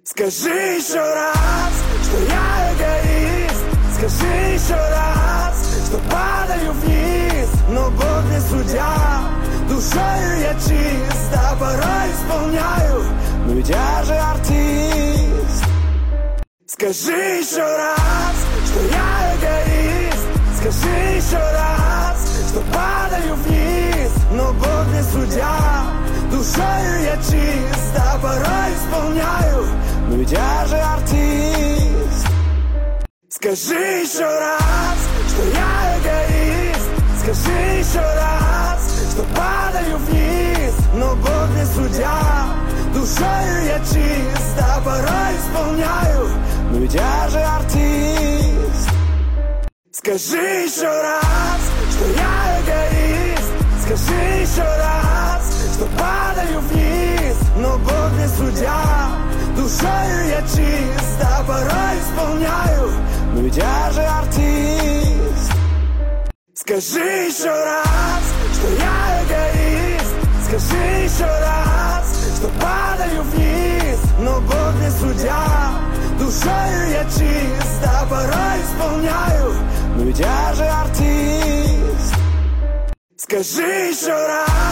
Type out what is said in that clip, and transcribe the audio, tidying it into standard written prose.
Скажи еще раз, что я эгоист. Скажи еще раз, что падаю вниз. Но Бог не судья, душою я чист. А порой исполняю, но ведь я же артист. Скажи еще раз, что я эгоист. Скажи еще раз, что падаю вниз. Но Бог не судья, душою я чист. А порой исполняю, но ведь я же артист. Скажи еще раз, что я эгоист. Скажи еще раз, что падаю вниз. Но Бог не судья, душою я чист. А порой исполняю, но ведь я же артист. Скажи еще раз, что я эгоист. Скажи еще раз, что падаю вниз. Но Бог не судья, душою я чист. А порой исполняю, но ведь я же артист. Скажи еще раз, что я эгоист. Скажи еще раз, что падаю вниз. Но Бог не судья, душою я чист. А порой исполняю, но ведь я же артист. Скажи еще раз.